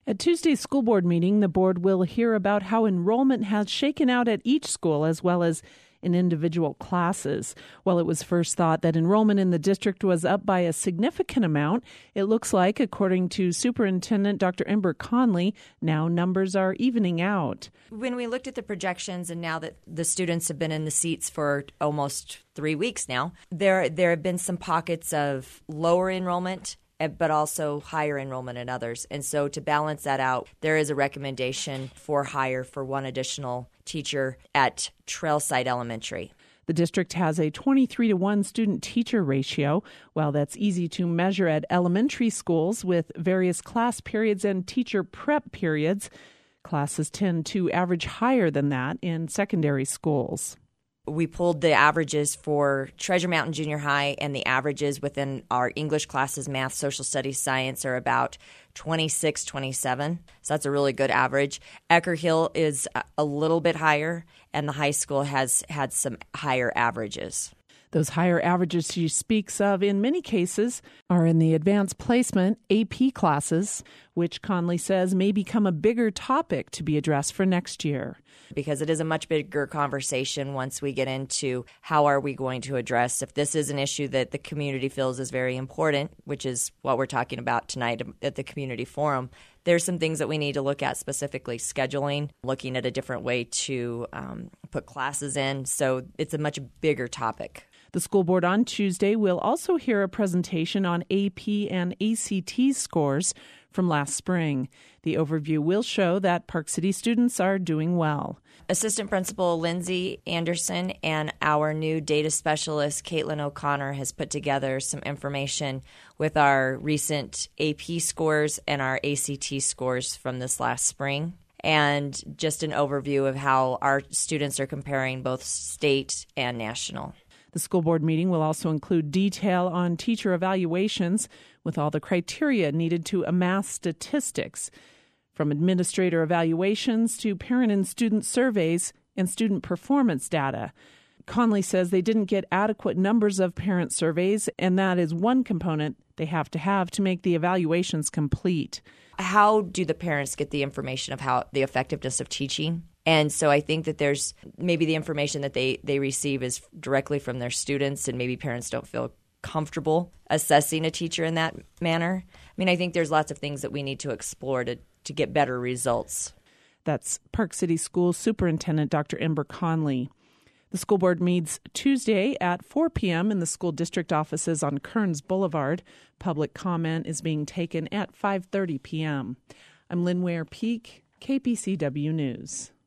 At Tuesday's school board meeting, the board will hear about how enrollment has shaken out at each school as well as in individual classes. While it was first thought that enrollment in the district was up by a significant amount, it looks like, according to Superintendent Dr. Ember Conley, now numbers are evening out. When we looked at the projections, and now that the students have been in the seats for almost 3 weeks now, there have been some pockets of lower enrollment but also higher enrollment in others. And so to balance that out, there is a recommendation for hire for one additional teacher at Trailside Elementary. The district has a 23-to-1 student-teacher ratio. While that's easy to measure at elementary schools with various class periods and teacher prep periods, classes tend to average higher than that in secondary schools. We pulled the averages for Treasure Mountain Junior High, and the averages within our English classes, math, social studies, science, are about 26, 27. So that's a really good average. Ecker Hill is a little bit higher, and the high school has had some higher averages. Those higher averages she speaks of in many cases are in the advanced placement AP classes, which Conley says may become a bigger topic to be addressed for next year. Because it is a much bigger conversation once we get into how are we going to address if this is an issue that the community feels is very important, which is what we're talking about tonight at the community forum. There's some things that we need to look at, specifically scheduling, looking at a different way to put classes in. So it's a much bigger topic. The school board on Tuesday will also hear a presentation on AP and ACT scores from last spring. The overview will show that Park City students are doing well. Assistant Principal Lindsay Anderson and our new data specialist, Caitlin O'Connor, has put together some information with our recent AP scores and our ACT scores from this last spring, and just an overview of how our students are comparing both state and national. The school board meeting will also include detail on teacher evaluations with all the criteria needed to amass statistics, from administrator evaluations to parent and student surveys and student performance data. Conley says they didn't get adequate numbers of parent surveys, and that is one component they have to make the evaluations complete. How do the parents get the information of how the effectiveness of teaching? And so I think that there's maybe the information that they receive is directly from their students, and maybe parents don't feel comfortable assessing a teacher in that manner. I mean, I think there's lots of things that we need to explore to get better results. That's Park City Schools Superintendent Dr. Ember Conley. The school board meets Tuesday at 4 p.m. in the school district offices on Kearns Boulevard. Public comment is being taken at 5:30 p.m. I'm Lynn Ware Peak, KPCW News.